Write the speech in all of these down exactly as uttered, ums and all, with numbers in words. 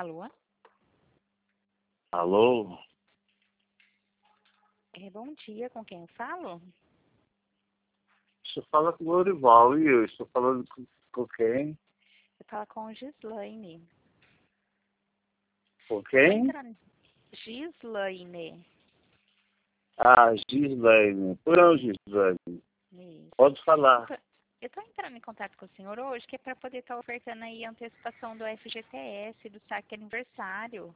Alô? Alô? É, bom dia, com quem eu falo? Você fala com o Lorival e eu estou falando com, com quem? Eu falo com Gislaine. Com Eu tô quem? entrando... Gislaine. Ah, Gislaine. Por onde, Gislaine? Isso. Pode falar. Eu tô entrando em contato com o senhor hoje, que é para poder estar ofertando aí a antecipação do F G T S, do saque aniversário.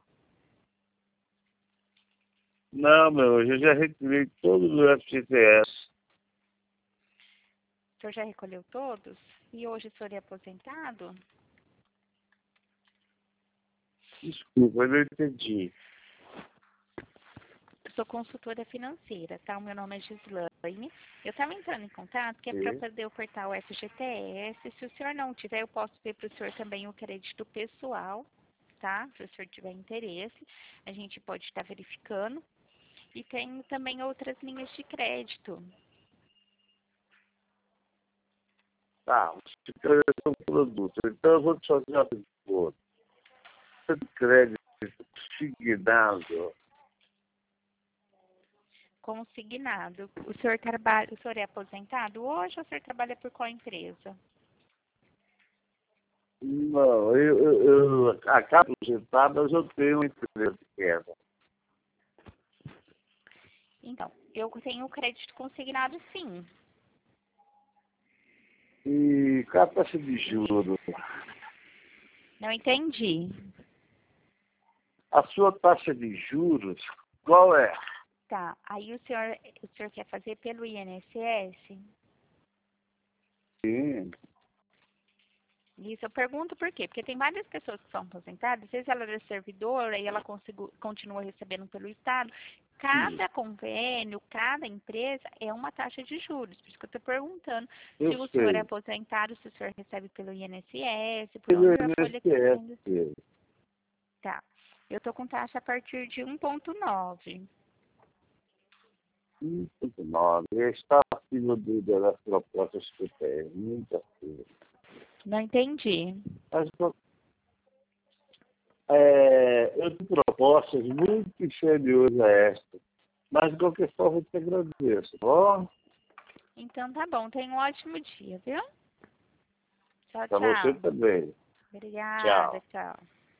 Não, meu, eu já retirei todo do F G T S. O senhor já recolheu todos? E hoje o senhor é aposentado? Desculpa, eu não entendi. Eu sou consultora financeira, tá? O meu nome é Gislaine. Eu estava entrando em contato, que é para Sim. poder ofertar o F G T S. Se o senhor não tiver, eu posso ver para o senhor também o crédito pessoal, tá? Se o senhor tiver interesse, a gente pode estar verificando. E tem também outras linhas de crédito. Tá, você interessa um produto. Então eu vou te fazer uma pergunta. Você tem crédito consignado? Consignado. O senhor trabalha, o senhor é aposentado hoje ou o senhor trabalha por qual empresa? Não, eu, eu, eu acabo de aposentar, mas eu tenho uma empresa pequena. Então, eu tenho crédito consignado sim. E qual a taxa de juros? Não entendi. A sua taxa de juros, qual é? Tá, aí o senhor, o senhor quer fazer pelo I N S S? Sim. Isso, eu pergunto por quê? Porque tem várias pessoas que são aposentadas, às vezes ela é servidora e ela consigo, continua recebendo pelo Estado. Cada convênio, cada empresa é uma taxa de juros. Por isso que eu estou perguntando Eu se o senhor é sei. aposentado, se o senhor recebe pelo I N S S, por Pelo onde a folha que está sendo. I N S S. Tá. Eu estou com taxa a partir de um ponto nove. Muito nove. Está acima do- das propostas que eu tenho. Muito acima. Não entendi. Mas, é, eu tenho propostas muito inferiores a esta. Mas, de qualquer forma, eu te agradeço. Ó, Então tá bom. Tenha um ótimo dia, viu? Tchau, para você tchau. também. Obrigada, Tchau. tchau.